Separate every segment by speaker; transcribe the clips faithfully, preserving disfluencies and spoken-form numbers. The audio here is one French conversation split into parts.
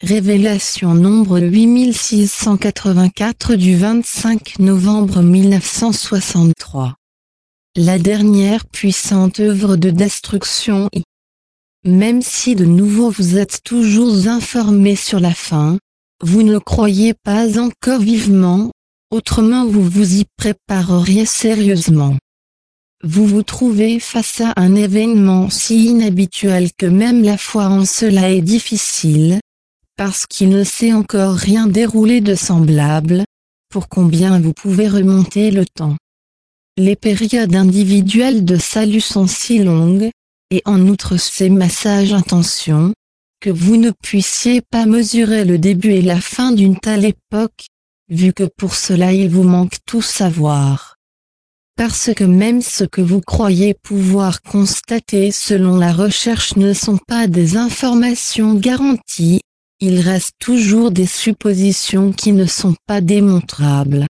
Speaker 1: Révélation nombre huit mille six cent quatre-vingt-quatre du vingt-cinq novembre mille neuf cent soixante-trois. La dernière puissante œuvre de destruction y. Même si de nouveau vous êtes toujours informé sur la fin, vous ne croyez pas encore vivement, autrement vous vous y prépareriez sérieusement. Vous vous trouvez face à un événement si inhabituel que même la foi en cela est difficile, parce qu'il ne s'est encore rien déroulé de semblable. Pour combien vous pouvez remonter le temps? Les périodes individuelles de salut sont si longues, et en outre c'est ma sage intention, que vous ne puissiez pas mesurer le début et la fin d'une telle époque, vu que pour cela il vous manque tout savoir. Parce que même ce que vous croyez pouvoir constater selon la recherche ne sont pas des informations garanties, il reste toujours des suppositions qui ne sont pas démontrables.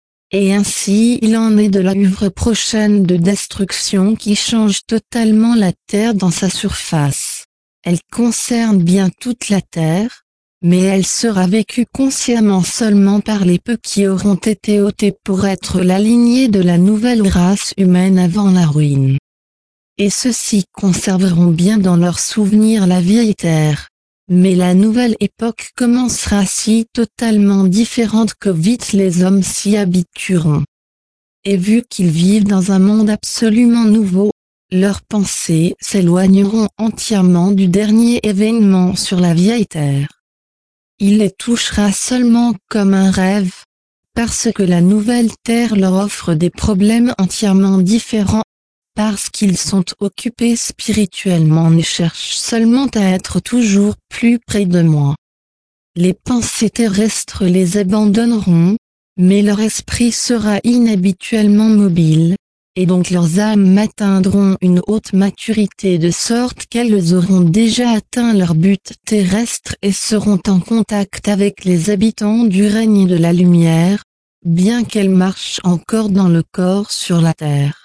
Speaker 1: Et ainsi il en est de l'œuvre prochaine de destruction qui change totalement la Terre dans sa surface. Elle concerne bien toute la Terre, mais elle sera vécue consciemment seulement par les peu qui auront été ôtés pour être la lignée de la nouvelle race humaine avant la ruine. Et ceux-ci conserveront bien dans leur souvenir la vieille Terre. Mais la nouvelle époque commencera si totalement différente que vite les hommes s'y habitueront. Et vu qu'ils vivent dans un monde absolument nouveau, leurs pensées s'éloigneront entièrement du dernier événement sur la vieille Terre. Il les touchera seulement comme un rêve, parce que la nouvelle Terre leur offre des problèmes entièrement différents, parce qu'ils sont occupés spirituellement et cherchent seulement à être toujours plus près de moi. Les pensées terrestres les abandonneront, mais leur esprit sera inhabituellement mobile, et donc leurs âmes atteindront une haute maturité de sorte qu'elles auront déjà atteint leur but terrestre et seront en contact avec les habitants du règne de la lumière, bien qu'elles marchent encore dans le corps sur la terre.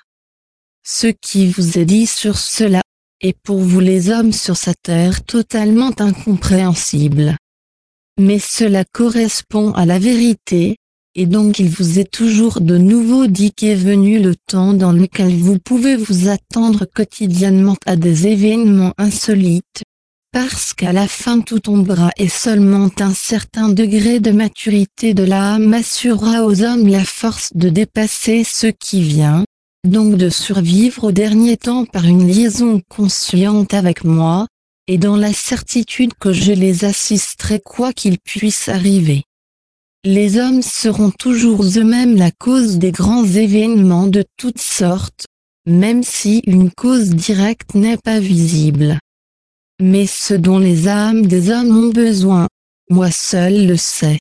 Speaker 1: Ce qui vous est dit sur cela, est pour vous les hommes sur sa terre totalement incompréhensible. Mais cela correspond à la vérité, et donc il vous est toujours de nouveau dit qu'est venu le temps dans lequel vous pouvez vous attendre quotidiennement à des événements insolites, parce qu'à la fin tout tombera et seulement un certain degré de maturité de l'âme assurera aux hommes la force de dépasser ce qui vient, donc de survivre au dernier temps par une liaison consciente avec moi, et dans la certitude que je les assisterai quoi qu'il puisse arriver. Les hommes seront toujours eux-mêmes la cause des grands événements de toutes sortes, même si une cause directe n'est pas visible. Mais ce dont les âmes des hommes ont besoin, moi seul le sais.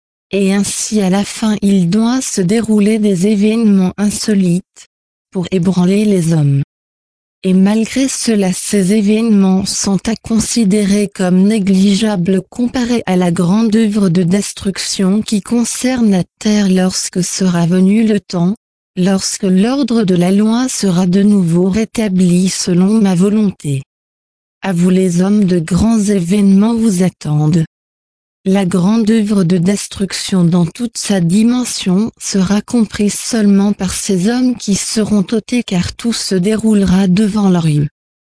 Speaker 1: Et ainsi à la fin il doit se dérouler des événements insolites, pour ébranler les hommes. Et malgré cela ces événements sont à considérer comme négligeables comparés à la grande œuvre de destruction qui concerne la terre lorsque sera venu le temps, lorsque l'ordre de la loi sera de nouveau rétabli selon ma volonté. À vous les hommes de grands événements vous attendent. La grande œuvre de destruction dans toute sa dimension sera comprise seulement par ces hommes qui seront ôtés car tout se déroulera devant leurs yeux.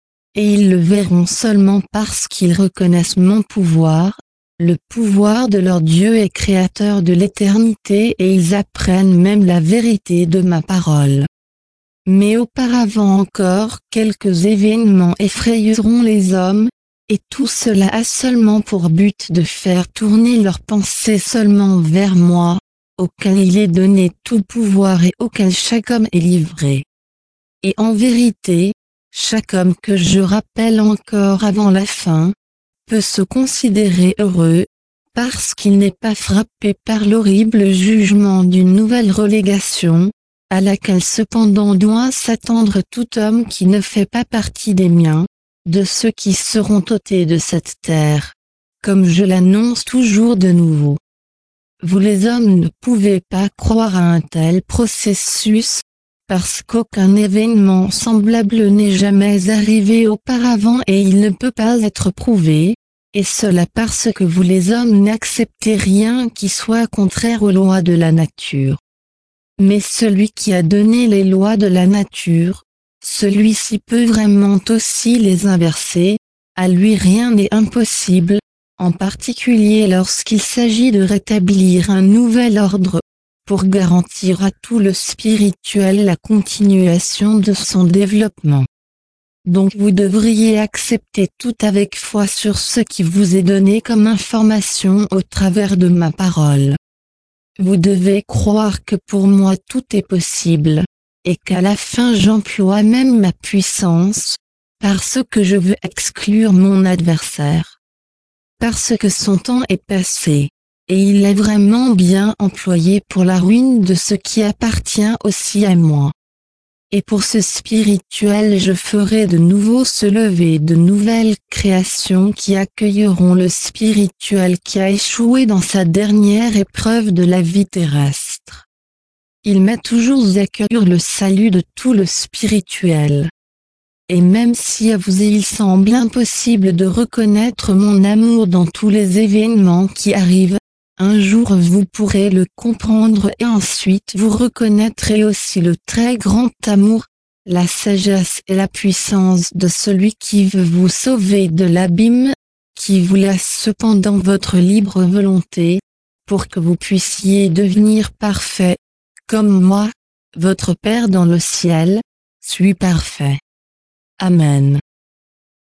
Speaker 1: Et ils le verront seulement parce qu'ils reconnaissent mon pouvoir, le pouvoir de leur Dieu et Créateur de l'éternité et ils apprennent même la vérité de ma parole. Mais auparavant encore quelques événements effrayeront les hommes, et tout cela a seulement pour but de faire tourner leurs pensées seulement vers moi, auquel il est donné tout pouvoir et auquel chaque homme est livré. Et en vérité, chaque homme que je rappelle encore avant la fin, peut se considérer heureux, parce qu'il n'est pas frappé par l'horrible jugement d'une nouvelle relégation, à laquelle cependant doit s'attendre tout homme qui ne fait pas partie des miens, de ceux qui seront ôtés de cette terre, comme je l'annonce toujours de nouveau. Vous les hommes ne pouvez pas croire à un tel processus, parce qu'aucun événement semblable n'est jamais arrivé auparavant et il ne peut pas être prouvé, et cela parce que vous les hommes n'acceptez rien qui soit contraire aux lois de la nature. Mais celui qui a donné les lois de la nature, celui-ci peut vraiment aussi les inverser, à lui rien n'est impossible, en particulier lorsqu'il s'agit de rétablir un nouvel ordre, pour garantir à tout le spirituel la continuation de son développement. Donc vous devriez accepter tout avec foi sur ce qui vous est donné comme information au travers de ma parole. Vous devez croire que pour moi tout est possible, et qu'à la fin j'emploie même ma puissance, parce que je veux exclure mon adversaire. Parce que son temps est passé, et il est vraiment bien employé pour la ruine de ce qui appartient aussi à moi. Et pour ce spirituel je ferai de nouveau se lever de nouvelles créations qui accueilleront le spirituel qui a échoué dans sa dernière épreuve de la vie terrestre. Il m'a toujours à cœur le salut de tout le spirituel. Et même si à vous il semble impossible de reconnaître mon amour dans tous les événements qui arrivent, un jour vous pourrez le comprendre et ensuite vous reconnaîtrez aussi le très grand amour, la sagesse et la puissance de celui qui veut vous sauver de l'abîme, qui vous laisse cependant votre libre volonté, pour que vous puissiez devenir parfait, comme moi, votre Père dans le ciel, suis parfait. Amen.